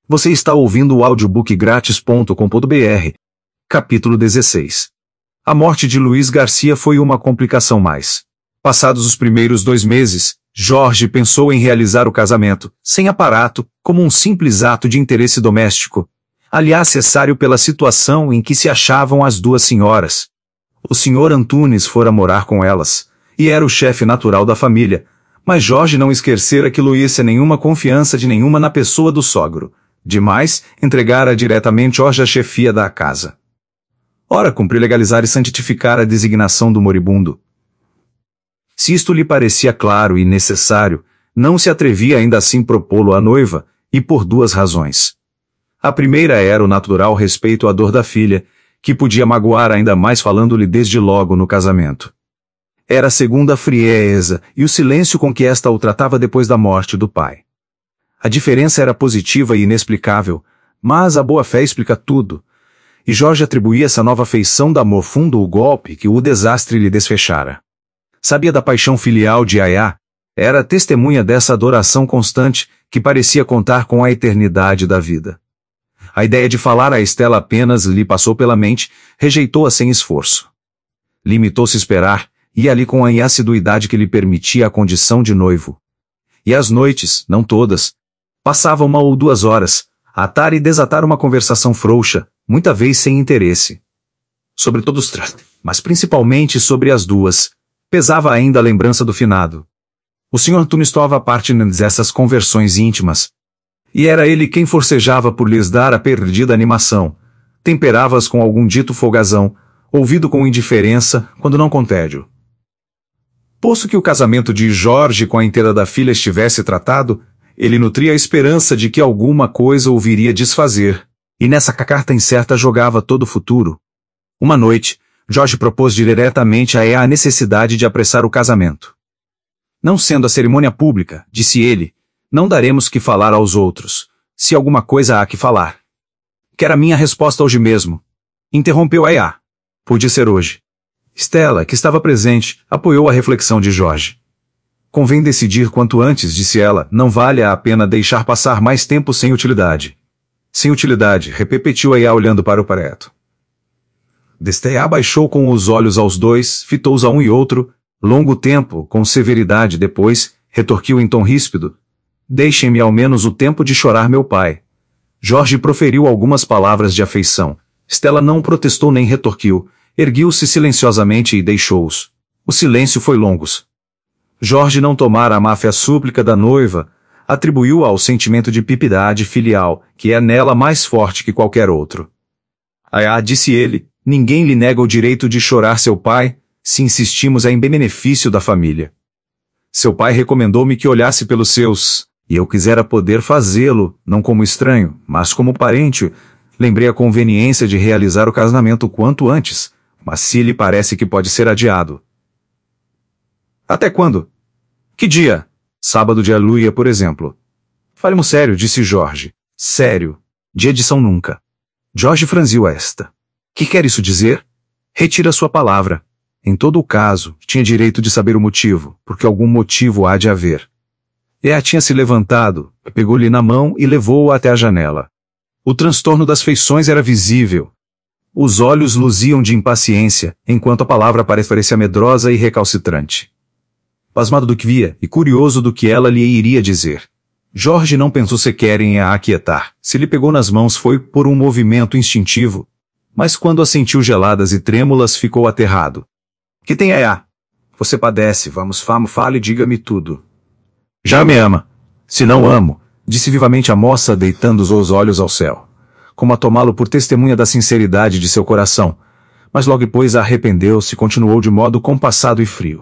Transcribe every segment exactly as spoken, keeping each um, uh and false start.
Você está ouvindo o audiobook grátis ponto com ponto br. Capítulo dezesseis. A morte de Luiz Garcia foi uma complicação mais. Passados os primeiros dois meses, Jorge pensou em realizar o casamento, sem aparato, como um simples ato de interesse doméstico. Aliás, necessário pela situação em que se achavam as duas senhoras. O senhor Antunes fora morar com elas, e era o chefe natural da família, mas Jorge não esquecera que Luiz tinha nenhuma confiança de nenhuma na pessoa do sogro. Demais, entregara diretamente Jorge a chefia da casa. Ora, cumpre legalizar e santificar a designação do moribundo. Se isto lhe parecia claro e necessário, não se atrevia ainda assim propô-lo à noiva, e por duas razões. A primeira era o natural respeito à dor da filha, que podia magoar ainda mais falando-lhe desde logo no casamento. Era a segunda a frieza e o silêncio com que esta o tratava depois da morte do pai. A diferença era positiva e inexplicável, mas a boa-fé explica tudo, e Jorge atribuía essa nova feição de amor fundo o golpe que o desastre lhe desfechara. Sabia da paixão filial de Yaya, era testemunha dessa adoração constante que parecia contar com a eternidade da vida. A ideia de falar a Estela apenas lhe passou pela mente, rejeitou-a sem esforço. Limitou-se a esperar, e ali com a assiduidade que lhe permitia a condição de noivo. E as noites, não todas, passava uma ou duas horas, a atar e desatar uma conversação frouxa, muita vez sem interesse. Sobre todos os tratos, mas principalmente sobre as duas, pesava ainda a lembrança do finado. O senhor Antunes tomava parte nessas conversões íntimas. E era ele quem forcejava por lhes dar a perdida animação, temperava-as com algum dito folgazão, ouvido com indiferença, quando não com tédio. Posto que o casamento de Jorge com a inteira da filha estivesse tratado, ele nutria a esperança de que alguma coisa o viria desfazer, e nessa carta incerta jogava todo o futuro. Uma noite, Jorge propôs diretamente a Yaya a necessidade de apressar o casamento. Não sendo a cerimônia pública, disse ele, não daremos que falar aos outros, se alguma coisa há que falar. Quer a minha resposta hoje mesmo. Interrompeu a Yaya. Podia ser hoje. Estela, que estava presente, apoiou a reflexão de Jorge. Convém decidir quanto antes, disse ela, não vale a pena deixar passar mais tempo sem utilidade. Sem utilidade, repetiu a Yaya olhando para o preto. Destea abaixou com os olhos aos dois, fitou-os a um e outro, longo tempo, com severidade depois, retorquiu em tom ríspido. Deixem-me ao menos o tempo de chorar meu pai. Jorge proferiu algumas palavras de afeição. Estela não protestou nem retorquiu, erguiu-se silenciosamente e deixou-os. O silêncio foi longo. Jorge não tomara a má-fé súplica da noiva, atribuiu-a ao sentimento de piedade filial, que é nela mais forte que qualquer outro. Yaya, disse ele, ninguém lhe nega o direito de chorar seu pai, se insistimos em benefício da família. Seu pai recomendou-me que olhasse pelos seus, e eu quisera poder fazê-lo, não como estranho, mas como parente. Lembrei a conveniência de realizar o casamento quanto antes, mas se lhe parece que pode ser adiado. Até quando? Que dia? Sábado de Aleluia, por exemplo. Falemos sério, disse Jorge. Sério. De edição nunca. Jorge franziu esta. Que quer isso dizer? Retira sua palavra. Em todo o caso, tinha direito de saber o motivo, porque algum motivo há de haver. Yaya tinha se levantado, pegou-lhe na mão e levou-o até a janela. O transtorno das feições era visível. Os olhos luziam de impaciência, enquanto a palavra parecia medrosa e recalcitrante. Pasmado do que via, e curioso do que ela lhe iria dizer. Jorge não pensou sequer em a aquietar. Se lhe pegou nas mãos foi por um movimento instintivo. Mas quando as sentiu geladas e trêmulas ficou aterrado. Que tem Yaya? Você padece, vamos, famo, fale, diga-me tudo. Já me ama. Se não amo, disse vivamente a moça deitando os olhos ao céu, como a tomá-lo por testemunha da sinceridade de seu coração, mas logo depois arrependeu-se e continuou de modo compassado e frio.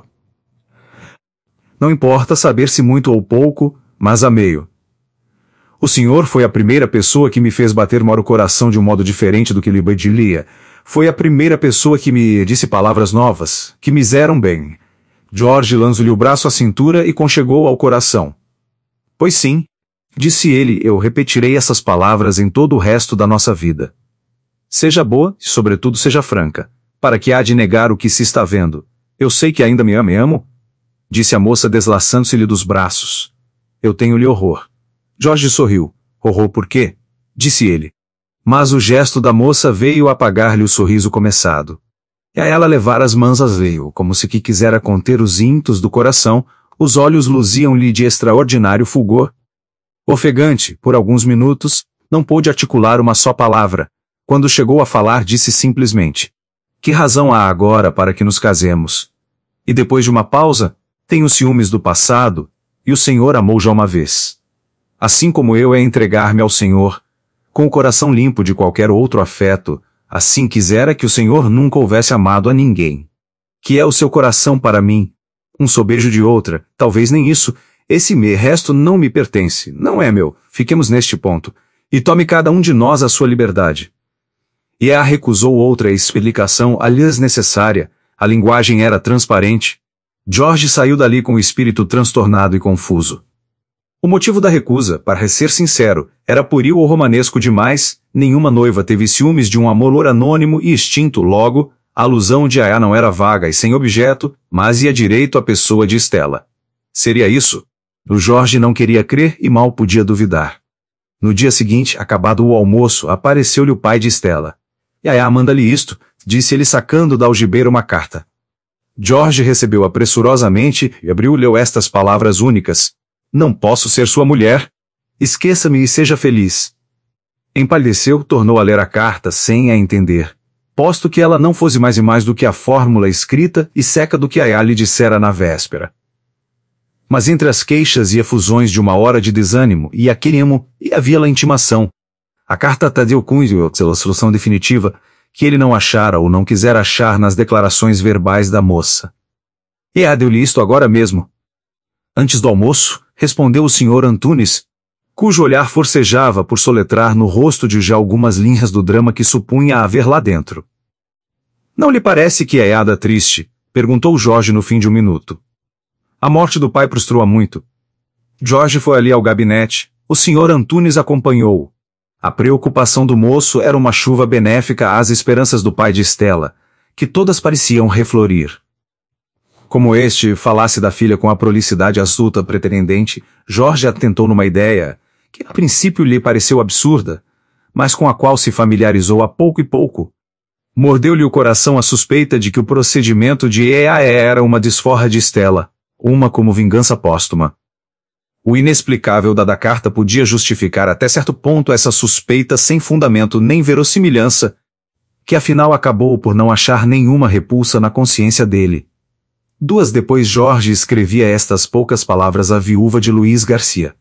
Não importa saber se muito ou pouco, mas amei-o. O senhor foi a primeira pessoa que me fez bater maior o coração de um modo diferente do que lhe pediria. Foi a primeira pessoa que me disse palavras novas, que me fizeram bem. Jorge lançou-lhe o braço à cintura e conchegou ao coração. Pois sim, disse ele, eu repetirei essas palavras em todo o resto da nossa vida. Seja boa e, sobretudo, seja franca, para que há de negar o que se está vendo. Eu sei que ainda me ama e amo, disse a moça deslaçando-se-lhe dos braços. Eu tenho-lhe horror. Jorge sorriu. Horror por quê? disse ele. Mas o gesto da moça veio apagar-lhe o sorriso começado. E a ela levar as mãos veio, como se que quisera conter os ímpetos do coração, os olhos luziam-lhe de extraordinário fulgor. Ofegante, por alguns minutos, não pôde articular uma só palavra. Quando chegou a falar, disse simplesmente: que razão há agora para que nos casemos? E depois de uma pausa, tenho ciúmes do passado, e o Senhor amou já uma vez. Assim como eu é entregar-me ao Senhor, com o coração limpo de qualquer outro afeto, assim quisera que o Senhor nunca houvesse amado a ninguém. Que é o seu coração para mim? Um sobejo de outra, talvez nem isso. Esse me resto não me pertence, não é meu. Fiquemos neste ponto, e tome cada um de nós a sua liberdade. E a recusou outra explicação aliás necessária. A linguagem era transparente. George saiu dali com o espírito transtornado e confuso. O motivo da recusa, para ser sincero, era pueril ou romanesco demais. Nenhuma noiva teve ciúmes de um amor anônimo e extinto. Logo, a alusão de Ayá não era vaga e sem objeto, mas ia direito à pessoa de Stella. Seria isso? O George não queria crer e mal podia duvidar. No dia seguinte, acabado o almoço, apareceu-lhe o pai de Stella. E Ayá manda-lhe isto, disse ele sacando da algibeira uma carta. George recebeu-a pressurosamente e abriu-lhe estas palavras únicas: não posso ser sua mulher. Esqueça-me e seja feliz. Empalideceu, tornou a ler a carta sem a entender, posto que ela não fosse mais e mais do que a fórmula escrita e seca do que Ayá lhe dissera na véspera. Mas entre as queixas e efusões de uma hora de desânimo e aquele emo, e havia-la intimação. A carta deu cunho à solução definitiva, que ele não achara ou não quisera achar nas declarações verbais da moça. E a deu-lhe isto agora mesmo. Antes do almoço, respondeu o senhor Antunes, cujo olhar forcejava por soletrar no rosto de já algumas linhas do drama que supunha haver lá dentro. Não lhe parece que é Ada triste? Perguntou Jorge no fim de um minuto. A morte do pai prostrou-a muito. Jorge foi ali ao gabinete, o senhor Antunes acompanhou-o. A preocupação do moço era uma chuva benéfica às esperanças do pai de Stella, que todas pareciam reflorir. Como este falasse da filha com a prolicidade astuta pretendente, Jorge atentou numa ideia, que a princípio lhe pareceu absurda, mas com a qual se familiarizou a pouco e pouco. Mordeu-lhe o coração a suspeita de que o procedimento de E A E era uma desforra de Stella, uma como vingança póstuma. O inexplicável da da carta podia justificar até certo ponto essa suspeita sem fundamento nem verossimilhança, que afinal acabou por não achar nenhuma repulsa na consciência dele. Duas depois Jorge escrevia estas poucas palavras à viúva de Luiz Garcia.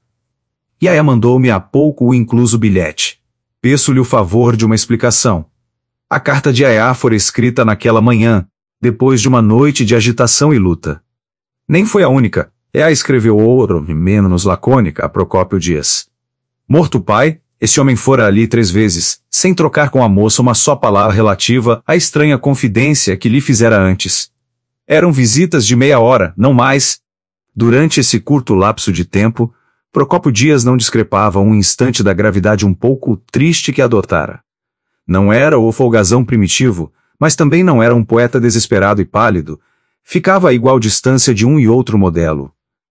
E Ayá mandou-me há pouco o incluso bilhete. Peço-lhe o favor de uma explicação. A carta de Ayá fora escrita naquela manhã, depois de uma noite de agitação e luta. Nem foi a única. Ayá escreveu outra, menos lacônica, a Procópio Dias. Morto o pai, esse homem fora ali três vezes, sem trocar com a moça uma só palavra relativa à estranha confidência que lhe fizera antes. Eram visitas de meia hora, não mais. Durante esse curto lapso de tempo, Procópio Dias não discrepava um instante da gravidade um pouco triste que adotara. Não era o folgazão primitivo, mas também não era um poeta desesperado e pálido. Ficava a igual distância de um e outro modelo.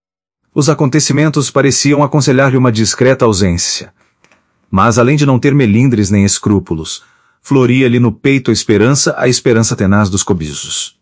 Os acontecimentos pareciam aconselhar-lhe uma discreta ausência. Mas além de não ter melindres nem escrúpulos, floria-lhe no peito a esperança, a esperança tenaz dos cobiços.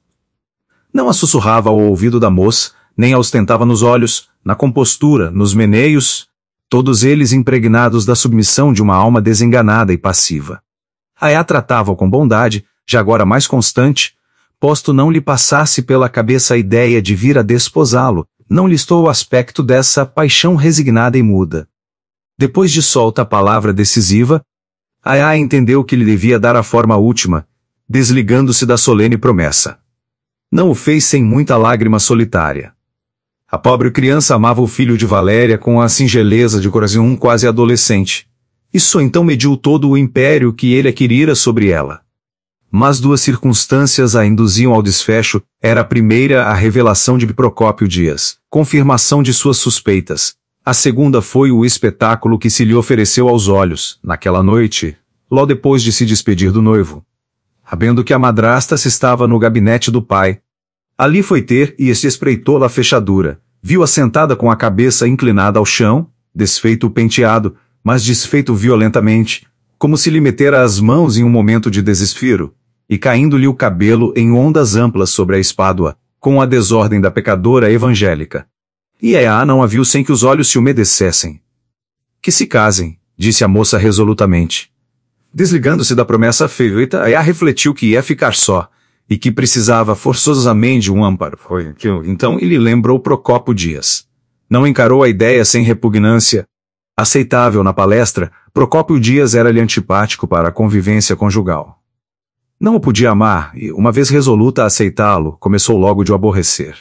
Não a sussurrava ao ouvido da moça, nem a ostentava nos olhos, na compostura, nos meneios, todos eles impregnados da submissão de uma alma desenganada e passiva. Ayá tratava-o com bondade, já agora mais constante, posto não lhe passasse pela cabeça a ideia de vir a desposá-lo, não listou o aspecto dessa paixão resignada e muda. Depois de solta a palavra decisiva, Ayá entendeu que lhe devia dar a forma última, desligando-se da solene promessa. Não o fez sem muita lágrima solitária. A pobre criança amava o filho de Valéria com a singeleza de coração quase adolescente. Isso então mediu todo o império que ele adquirira sobre ela. Mas duas circunstâncias a induziam ao desfecho, era a primeira a revelação de Procópio Dias, confirmação de suas suspeitas. A segunda foi o espetáculo que se lhe ofereceu aos olhos, naquela noite, logo depois de se despedir do noivo. Sabendo que a madrasta se estava no gabinete do pai. Ali foi ter e se espreitou-la a fechadura, viu-a sentada com a cabeça inclinada ao chão, desfeito o penteado, mas desfeito violentamente, como se lhe metera as mãos em um momento de desespero, e caindo-lhe o cabelo em ondas amplas sobre a espádua, com a desordem da pecadora evangélica. E Ayá não a viu sem que os olhos se umedecessem. Que se casem, disse a moça resolutamente. Desligando-se da promessa feita, Ayá refletiu que ia ficar só, e que precisava forçosamente de um amparo. Foi que então ele lembrou Procópio Dias. Não encarou a ideia sem repugnância. Aceitável na palestra, Procópio Dias era-lhe antipático para a convivência conjugal. Não o podia amar, e, uma vez resoluta a aceitá-lo, começou logo de o aborrecer.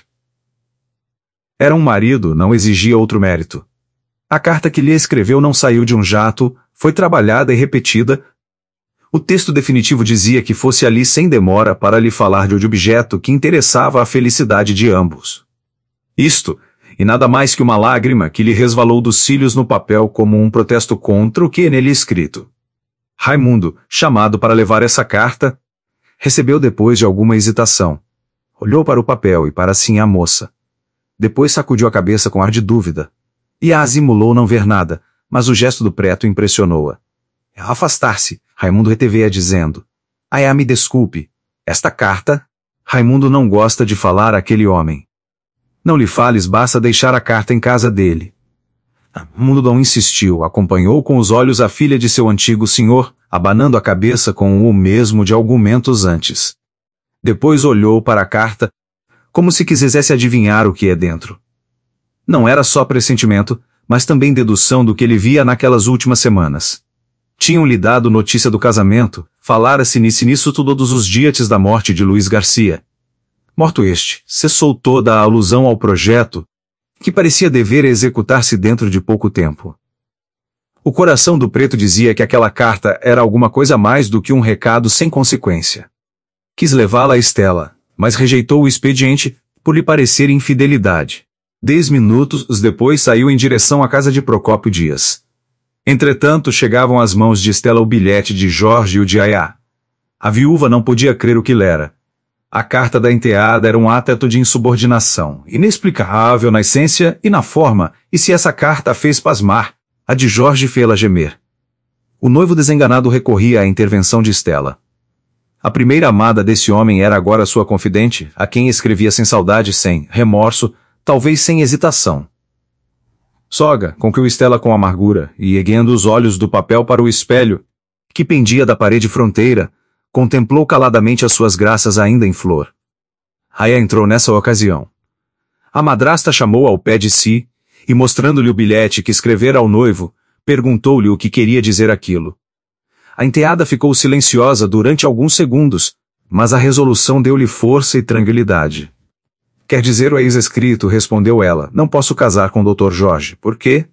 Era um marido, não exigia outro mérito. A carta que lhe escreveu não saiu de um jato, foi trabalhada e repetida. O texto definitivo dizia que fosse ali sem demora para lhe falar de objeto que interessava a felicidade de ambos. Isto, e nada mais que uma lágrima que lhe resvalou dos cílios no papel como um protesto contra o que nele escrito. Raimundo, chamado para levar essa carta, recebeu depois de alguma hesitação. Olhou para o papel e para sim a moça. Depois sacudiu a cabeça com ar de dúvida. E a simulou não ver nada, mas o gesto do preto impressionou-a. Ao afastar-se, Raimundo reteve-a dizendo: Ayá, me desculpe. Esta carta? Raimundo não gosta de falar àquele homem. Não lhe fales, basta deixar a carta em casa dele. Raimundo não insistiu, acompanhou com os olhos a filha de seu antigo senhor, abanando a cabeça com o mesmo de argumentos antes. Depois olhou para a carta, como se quisesse adivinhar o que é dentro. Não era só pressentimento, mas também dedução do que ele via naquelas últimas semanas. Tinham-lhe dado notícia do casamento, falara-se nisso nisso todos os dias da morte de Luiz Garcia. Morto este, cessou toda a alusão ao projeto, que parecia dever executar-se dentro de pouco tempo. O coração do preto dizia que aquela carta era alguma coisa mais do que um recado sem consequência. Quis levá-la a Estela, mas rejeitou o expediente, por lhe parecer infidelidade. Dez minutos depois saiu em direção à casa de Procópio Dias. Entretanto, chegavam às mãos de Estela o bilhete de Jorge e o de Ayá. A viúva não podia crer o que lera. A carta da enteada era um ato de insubordinação, inexplicável na essência e na forma, e se essa carta a fez pasmar, a de Jorge fê-la gemer. O noivo desenganado recorria à intervenção de Estela. A primeira amada desse homem era agora sua confidente, a quem escrevia sem saudade, sem remorso, talvez sem hesitação. Soga, concluiu Estela com amargura, e erguendo os olhos do papel para o espelho, que pendia da parede fronteira, contemplou caladamente as suas graças ainda em flor. Ayá entrou nessa ocasião. A madrasta chamou ao pé de si, e mostrando-lhe o bilhete que escrevera ao noivo, perguntou-lhe o que queria dizer aquilo. A enteada ficou silenciosa durante alguns segundos, mas a resolução deu-lhe força e tranquilidade. Quer dizer o ex-escrito, respondeu ela, não posso casar com o doutor Jorge, por quê?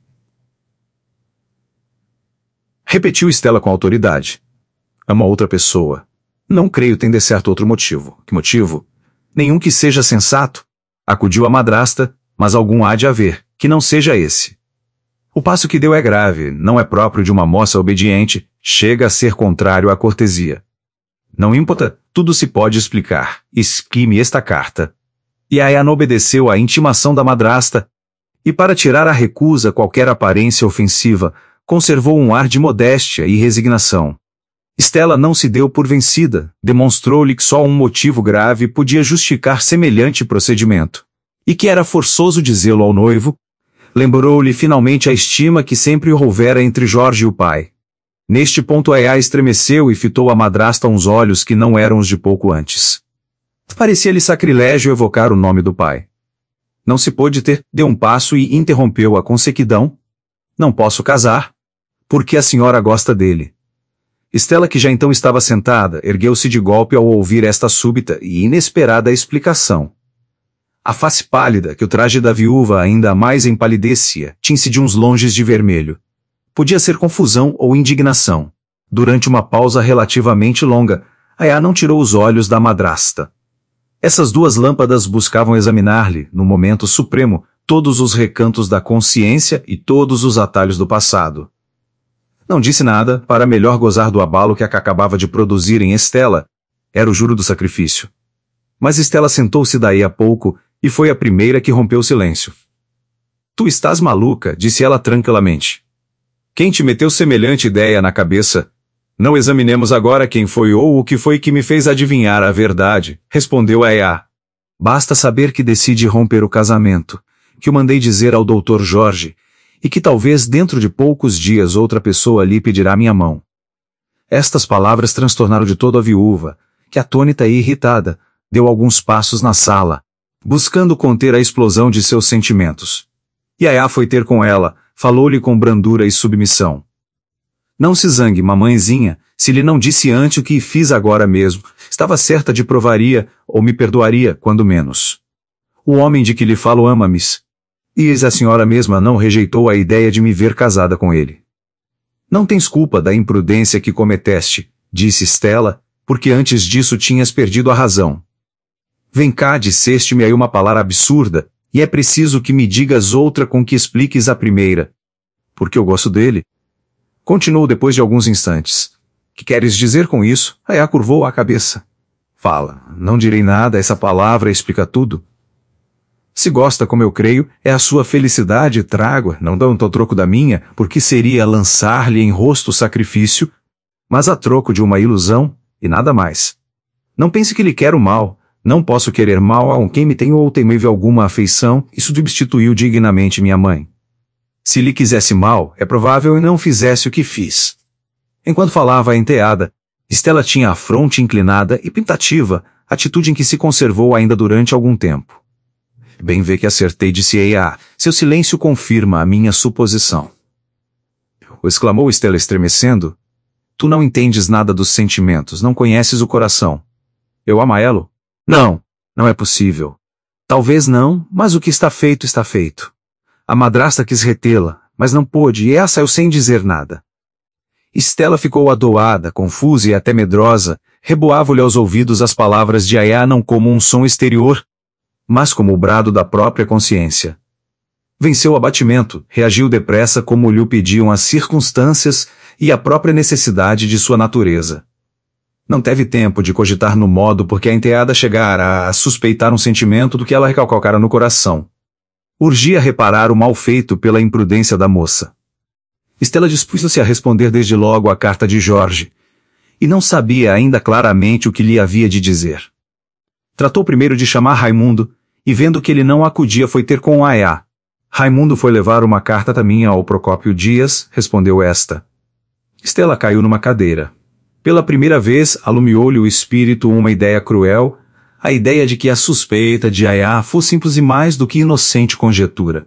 Repetiu Estela com autoridade. Ama outra pessoa. Não creio tem de certo outro motivo. Que motivo? Nenhum que seja sensato. Acudiu a madrasta, mas algum há de haver, que não seja esse. O passo que deu é grave, não é próprio de uma moça obediente, chega a ser contrário à cortesia. Não importa, tudo se pode explicar. Esquime esta carta. E Ayá não obedeceu à intimação da madrasta, e para tirar à recusa qualquer aparência ofensiva, conservou um ar de modéstia e resignação. Estela não se deu por vencida, demonstrou-lhe que só um motivo grave podia justificar semelhante procedimento, e que era forçoso dizê-lo ao noivo. Lembrou-lhe finalmente a estima que sempre houvera entre Jorge e o pai. Neste ponto Ayá estremeceu e fitou a madrasta uns olhos que não eram os de pouco antes. Parecia-lhe sacrilégio evocar o nome do pai. Não se pôde ter, deu um passo e interrompeu-a com sequidão. Não posso casar, porque a senhora gosta dele. Estela, que já então estava sentada, ergueu-se de golpe ao ouvir esta súbita e inesperada explicação. A face pálida, que o traje da viúva ainda mais empalidecia, tinha-se de uns longes de vermelho. Podia ser confusão ou indignação. Durante uma pausa relativamente longa, Ayá não tirou os olhos da madrasta. Essas duas lâmpadas buscavam examinar-lhe, no momento supremo, todos os recantos da consciência e todos os atalhos do passado. Não disse nada, para melhor gozar do abalo que a acabava de produzir em Estela. Era o juro do sacrifício. Mas Estela sentou-se daí a pouco, e foi a primeira que rompeu o silêncio. Tu estás maluca, disse ela tranquilamente. Quem te meteu semelhante ideia na cabeça? Não examinemos agora quem foi ou o que foi que me fez adivinhar a verdade, respondeu Ayá. Basta saber que decidi romper o casamento, que o mandei dizer ao doutor Jorge, e que talvez dentro de poucos dias outra pessoa lhe pedirá minha mão. Estas palavras transtornaram de todo a viúva, que atônita e irritada, deu alguns passos na sala, buscando conter a explosão de seus sentimentos. E Ayá foi ter com ela, falou-lhe com brandura e submissão. Não se zangue, mamãezinha, se lhe não disse antes o que fiz agora mesmo, estava certa de provaria, ou me perdoaria, quando menos. O homem de que lhe falo ama-me, e a senhora mesma não rejeitou a ideia de me ver casada com ele. Não tens culpa da imprudência que cometeste, disse Stella, porque antes disso tinhas perdido a razão. Vem cá, disseste-me aí uma palavra absurda, e é preciso que me digas outra com que expliques a primeira. Porque eu gosto dele. Continuou depois de alguns instantes. Que queres dizer com isso? Ayá curvou a cabeça. Fala, não direi nada, essa palavra explica tudo. Se gosta como eu creio, é a sua felicidade, trago, não dão o troco da minha, porque seria lançar-lhe em rosto o sacrifício, mas a troco de uma ilusão, e nada mais. Não pense que lhe quero mal, não posso querer mal a um quem me tenho ou temível alguma afeição, e substituiu dignamente minha mãe. Se lhe quisesse mal, é provável e não fizesse o que fiz. Enquanto falava a enteada, Stella tinha a fronte inclinada e pensativa, atitude em que se conservou ainda durante algum tempo. Bem vê que acertei, disse Ayá, seu silêncio confirma a minha suposição. Exclamou Stella estremecendo. Tu não entendes nada dos sentimentos, não conheces o coração. Eu amo-lo? Não, não é possível. Talvez não, mas o que está feito está feito. A madrasta quis retê-la, mas não pôde, e ela saiu sem dizer nada. Stella ficou adoada, confusa e até medrosa, reboavam-lhe aos ouvidos as palavras de Ayá não como um som exterior, mas como o brado da própria consciência. Venceu o abatimento, reagiu depressa como lhe pediam as circunstâncias e a própria necessidade de sua natureza. Não teve tempo de cogitar no modo porque a enteada chegara a suspeitar um sentimento do que ela recalcara no coração. Urgia reparar o mal feito pela imprudência da moça. Stella dispôs-se a responder desde logo à carta de Jorge, e não sabia ainda claramente o que lhe havia de dizer. Tratou primeiro de chamar Raimundo, e vendo que ele não acudia foi ter com Ayá. Raimundo foi levar uma carta também ao Procópio Dias, respondeu esta. Stella caiu numa cadeira. Pela primeira vez alumiou-lhe o espírito uma ideia cruel, a ideia de que a suspeita de Ayá fosse simples e mais do que inocente conjetura.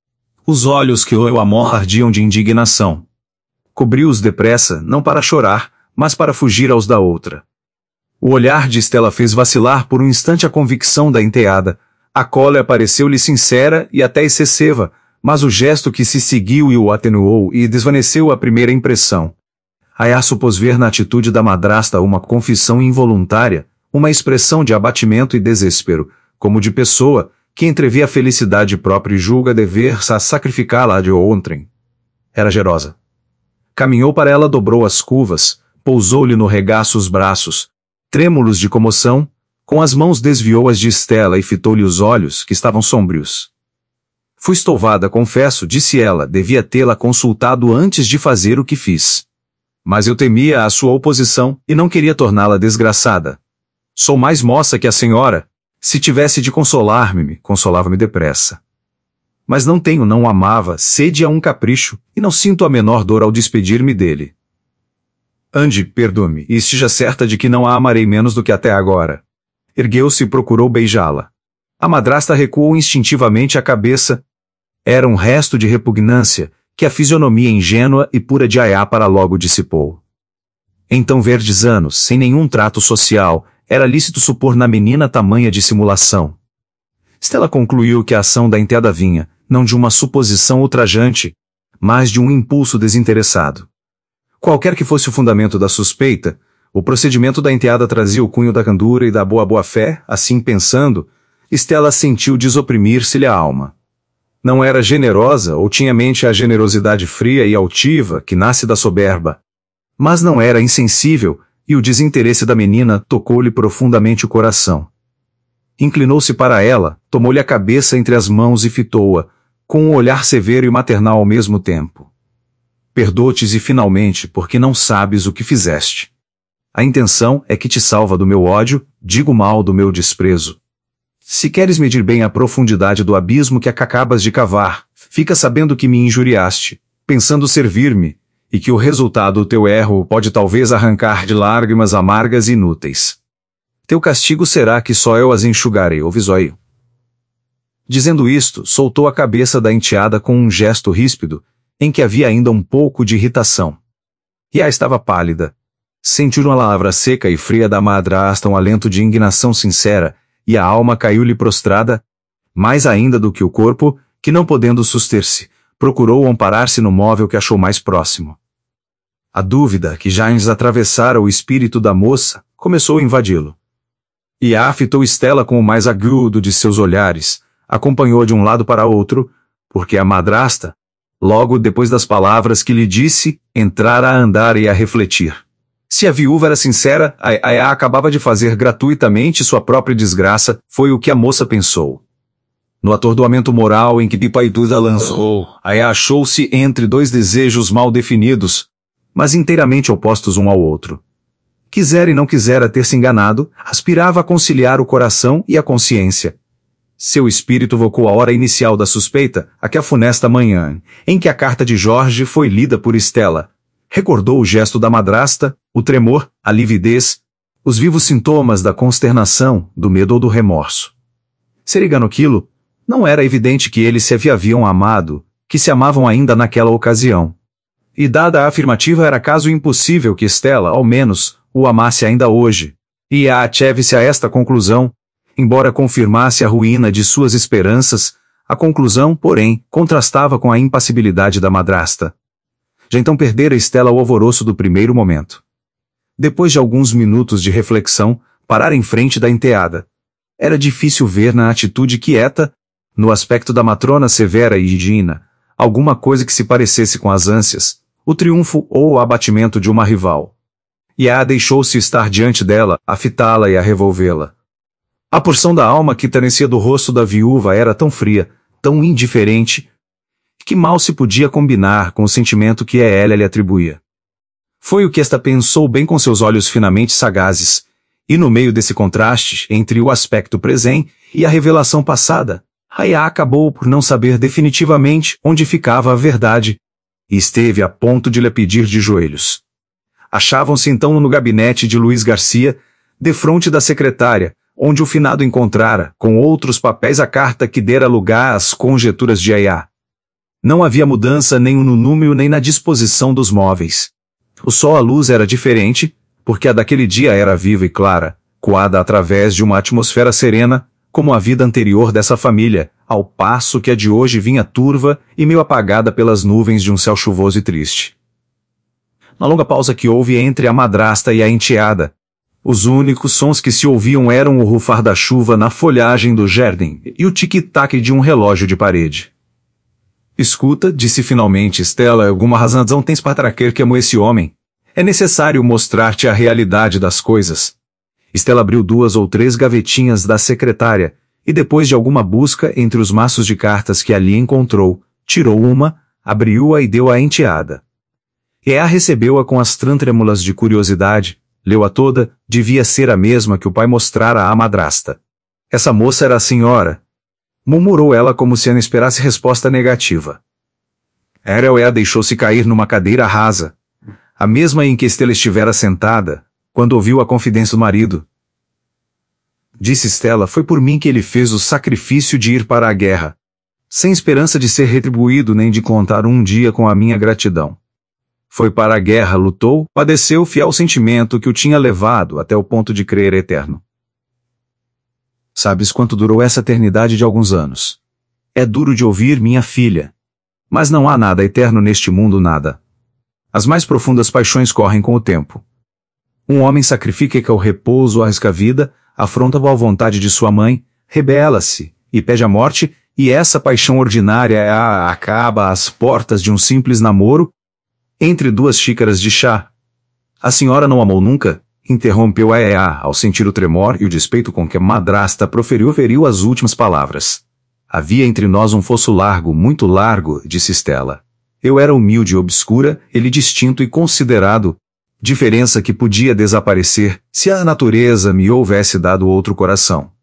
Os olhos que o amor ardiam de indignação. Cobriu-os depressa, não para chorar, mas para fugir aos da outra. O olhar de Stella fez vacilar por um instante a convicção da enteada. A cólera pareceu-lhe sincera e até excessiva, mas o gesto que se seguiu e o atenuou e desvaneceu a primeira impressão. Ayá supôs ver na atitude da madrasta uma confissão involuntária, uma expressão de abatimento e desespero, como de pessoa que entrevê a felicidade própria e julga dever-se a sacrificá-la de outrem. Era gerosa. Caminhou para ela, dobrou as curvas, pousou-lhe no regaço os braços, trêmulos de comoção, com as mãos desviou-as de Stella e fitou-lhe os olhos, que estavam sombrios. Fui estouvada, confesso, disse ela, devia tê-la consultado antes de fazer o que fiz. Mas eu temia a sua oposição e não queria torná-la desgraçada. Sou mais moça que a senhora. Se tivesse de consolar-me, consolava-me depressa. Mas não tenho, não o amava, cede a um capricho, e não sinto a menor dor ao despedir-me dele. Ande, perdoe-me, e esteja certa de que não a amarei menos do que até agora. Ergueu-se e procurou beijá-la. A madrasta recuou instintivamente a cabeça. Era um resto de repugnância, que a fisionomia ingênua e pura de Ayá para logo dissipou. Então verdes anos, sem nenhum trato social, era lícito supor na menina tamanha dissimulação. Stella concluiu que a ação da enteada vinha, não de uma suposição ultrajante, mas de um impulso desinteressado. Qualquer que fosse o fundamento da suspeita, o procedimento da enteada trazia o cunho da candura e da boa boa-fé, assim pensando, Stella sentiu desoprimir-se-lhe a alma. Não era generosa ou tinha mente a generosidade fria e altiva que nasce da soberba. Mas não era insensível, e o desinteresse da menina tocou-lhe profundamente o coração. Inclinou-se para ela, tomou-lhe a cabeça entre as mãos e fitou-a, com um olhar severo e maternal ao mesmo tempo. Perdoa-te e finalmente, porque não sabes o que fizeste. A intenção é que te salva do meu ódio, digo mal do meu desprezo. Se queres medir bem a profundidade do abismo que acabas de cavar, fica sabendo que me injuriaste, pensando servir-me, e que o resultado do teu erro pode talvez arrancar de lágrimas amargas e inúteis. Teu castigo será que só eu as enxugarei, ouve Zóio. Dizendo isto, soltou a cabeça da enteada com um gesto ríspido, em que havia ainda um pouco de irritação. Iá estava pálida. Sentiu uma palavra seca e fria da madrasta um alento de indignação sincera, e a alma caiu-lhe prostrada, mais ainda do que o corpo, que não podendo suster-se, procurou amparar-se no móvel que achou mais próximo. A dúvida, que já lhes atravessara o espírito da moça, começou a invadi-lo. Iá fitou Estela com o mais agudo de seus olhares, acompanhou de um lado para outro, porque a madrasta, logo depois das palavras que lhe disse, entrara a andar e a refletir. Se a viúva era sincera, a Iá acabava de fazer gratuitamente sua própria desgraça, foi o que a moça pensou. No atordoamento moral em que Pipaiduda lançou, a Iá achou-se entre dois desejos mal definidos, mas inteiramente opostos um ao outro. Quisera e não quisera ter-se enganado, aspirava a conciliar o coração e a consciência. Seu espírito evocou a hora inicial da suspeita, aquela funesta manhã, em que a carta de Jorge foi lida por Estela. Recordou o gesto da madrasta, o tremor, a lividez, os vivos sintomas da consternação, do medo ou do remorso. Serigano aquilo, não era evidente que eles se haviam amado, que se amavam ainda naquela ocasião. E dada a afirmativa era caso impossível que Estela, ao menos, o amasse ainda hoje. E a acheve-se a esta conclusão, embora confirmasse a ruína de suas esperanças, a conclusão, porém, contrastava com a impassibilidade da madrasta. Já então perdera Estela o alvoroço do primeiro momento. Depois de alguns minutos de reflexão, parara em frente da enteada. Era difícil ver na atitude quieta, no aspecto da matrona severa e digna, alguma coisa que se parecesse com as ânsias, o triunfo ou o abatimento de uma rival. Iá deixou-se estar diante dela, a fitá-la e a revolvê-la. A porção da alma que tanecia do rosto da viúva era tão fria, tão indiferente, que mal se podia combinar com o sentimento que ela lhe atribuía. Foi o que esta pensou bem com seus olhos finamente sagazes, e no meio desse contraste entre o aspecto presente e a revelação passada, Iá acabou por não saber definitivamente onde ficava a verdade, e esteve a ponto de lhe pedir de joelhos. Achavam-se então no gabinete de Luiz Garcia, defronte da secretária, onde o finado encontrara, com outros papéis, a carta que dera lugar às conjecturas de Iá. Não havia mudança nem no número nem na disposição dos móveis. O sol à luz era diferente, porque a daquele dia era viva e clara, coada através de uma atmosfera serena, como a vida anterior dessa família, ao passo que a de hoje vinha turva e meio apagada pelas nuvens de um céu chuvoso e triste. Na longa pausa que houve entre a madrasta e a enteada, os únicos sons que se ouviam eram o rufar da chuva na folhagem do jardim e o tic-tac de um relógio de parede. Escuta, disse finalmente Estela, alguma razão tens para crer que amo esse homem? É necessário mostrar-te a realidade das coisas. Estela abriu duas ou três gavetinhas da secretária, e depois de alguma busca entre os maços de cartas que ali encontrou, tirou uma, abriu-a e deu à enteada. Iá recebeu-a com as trântremulas de curiosidade, leu-a toda, devia ser a mesma que o pai mostrara à madrasta. Essa moça era a senhora, murmurou ela como se não esperasse resposta negativa. Era deixou-se cair numa cadeira rasa, a mesma em que Estela estivera sentada, quando ouviu a confidência do marido. Disse Estela, foi por mim que ele fez o sacrifício de ir para a guerra, sem esperança de ser retribuído nem de contar um dia com a minha gratidão. Foi para a guerra, lutou, padeceu fiel sentimento que o tinha levado até o ponto de crer eterno. Sabes quanto durou essa eternidade de alguns anos? É duro de ouvir, minha filha. Mas não há nada eterno neste mundo, nada. As mais profundas paixões correm com o tempo. Um homem sacrifica o repouso, arrisca a vida, afronta a vontade de sua mãe, rebela-se, e pede a morte, e essa paixão ordinária a, acaba às portas de um simples namoro, entre duas xícaras de chá. A senhora não amou nunca? Interrompeu a Iá, ao sentir o tremor e o despeito com que a madrasta proferiu feriu as últimas palavras. Havia entre nós um fosso largo, muito largo, disse Estela. Eu era humilde e obscura, ele distinto e considerado, diferença que podia desaparecer se a natureza me houvesse dado outro coração.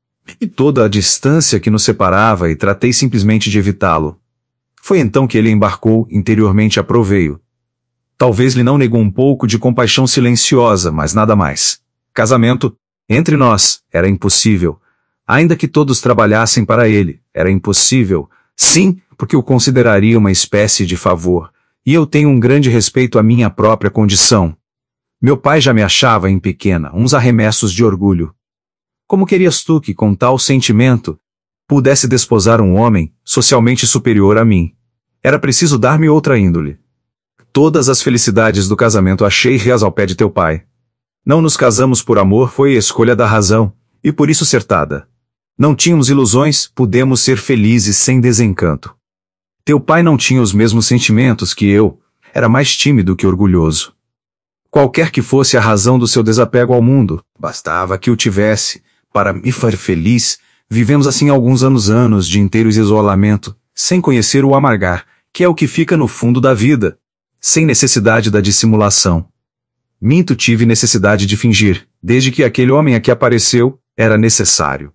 E toda a distância que nos separava e tratei simplesmente de evitá-lo. Foi então que ele embarcou interiormente a proveio. Talvez lhe não negou um pouco de compaixão silenciosa, mas nada mais. Casamento, entre nós, era impossível. Ainda que todos trabalhassem para ele, era impossível. Sim, porque o consideraria uma espécie de favor. E eu tenho um grande respeito à minha própria condição. Meu pai já me achava em pequena, uns arremessos de orgulho. Como querias tu que, com tal sentimento, pudesse desposar um homem socialmente superior a mim? Era preciso dar-me outra índole. Todas as felicidades do casamento achei-as ao pé de teu pai. Não nos casamos por amor, foi a escolha da razão, e por isso acertada. Não tínhamos ilusões, pudemos ser felizes sem desencanto. Teu pai não tinha os mesmos sentimentos que eu, era mais tímido que orgulhoso. Qualquer que fosse a razão do seu desapego ao mundo, bastava que o tivesse, para me fazer feliz. Vivemos assim alguns anos anos de inteiro isolamento, sem conhecer o amargar, que é o que fica no fundo da vida, sem necessidade da dissimulação. Minto, tive necessidade de fingir, desde que aquele homem aqui apareceu, era necessário.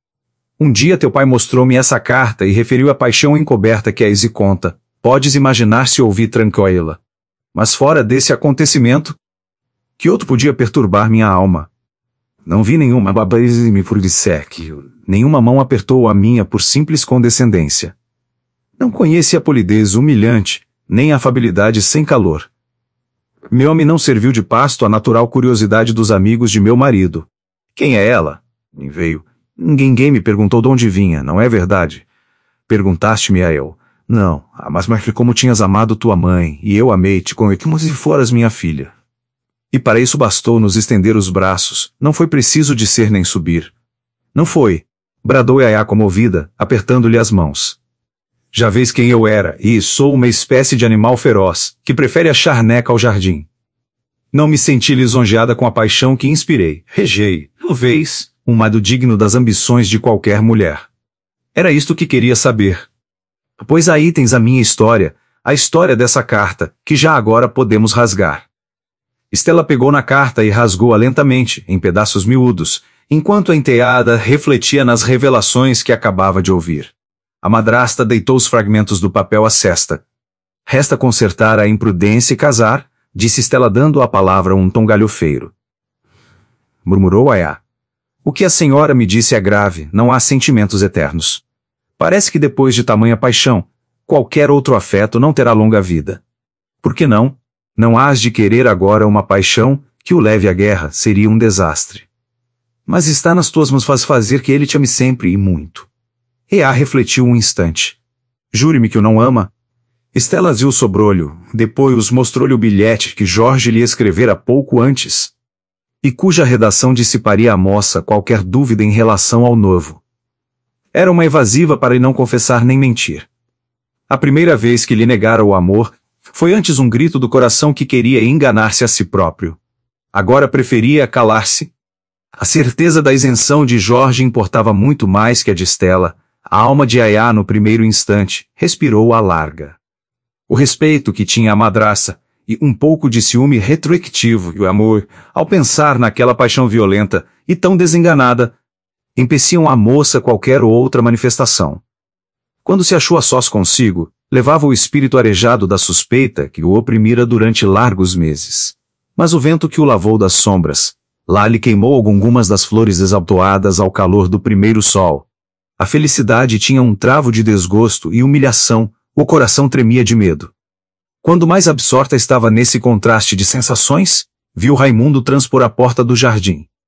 Um dia teu pai mostrou-me essa carta e referiu a paixão encoberta que a Izzy conta. Podes imaginar se ouvi tranquila. Mas fora desse acontecimento, que outro podia perturbar minha alma? Não vi nenhuma babise me furdisser, nenhuma mão apertou a minha por simples condescendência. Não conheci a polidez humilhante, nem a afabilidade sem calor. Meu homem não serviu de pasto à natural curiosidade dos amigos de meu marido. Quem é ela? Nem veio. Ninguém me perguntou de onde vinha, não é verdade? Perguntaste-me a eu. Não, mas, mas como tinhas amado tua mãe, e eu amei-te como se foras minha filha. E para isso bastou nos estender os braços, não foi preciso descer nem subir. Não foi, bradou Yaya comovida, apertando-lhe as mãos. Já vês quem eu era, e sou uma espécie de animal feroz, que prefere a charneca ao jardim. Não me senti lisonjeada com a paixão que inspirei, regei, talvez, um mado digno das ambições de qualquer mulher. Era isto que queria saber. Pois aí tens a minha história, a história dessa carta, que já agora podemos rasgar. Estela pegou na carta e rasgou-a lentamente, em pedaços miúdos, enquanto a enteada refletia nas revelações que acabava de ouvir. A madrasta deitou os fragmentos do papel à cesta. Resta consertar a imprudência e casar, disse Estela dando à palavra um tom galhofeiro. Murmurou Yaya. O que a senhora me disse é grave, não há sentimentos eternos. Parece que depois de tamanha paixão, qualquer outro afeto não terá longa vida. Por que não? Não hás de querer agora uma paixão que o leve à guerra, seria um desastre. Mas está nas tuas mãos fazer que ele te ame sempre e muito. Yaya refletiu um instante. Jure-me que o não ama. Estela viu o sobrolho, depois mostrou-lhe o bilhete que Jorge lhe escrevera pouco antes, e cuja redação dissiparia à moça qualquer dúvida em relação ao novo. Era uma evasiva para lhe não confessar nem mentir. A primeira vez que lhe negara o amor, foi antes um grito do coração que queria enganar-se a si próprio. Agora preferia calar-se. A certeza da isenção de Jorge importava muito mais que a de Estela. A alma de Yaya, no primeiro instante, respirou à larga. O respeito que tinha a madraça, e um pouco de ciúme retroativo e o amor, ao pensar naquela paixão violenta e tão desenganada, empeciam à moça qualquer outra manifestação. Quando se achou a sós consigo, levava o espírito arejado da suspeita que o oprimira durante largos meses. Mas o vento que o lavou das sombras, lá lhe queimou algumas das flores exaltoadas ao calor do primeiro sol. A felicidade tinha um travo de desgosto e humilhação, o coração tremia de medo. Quando mais absorta estava nesse contraste de sensações, viu Raimundo transpor a porta do jardim.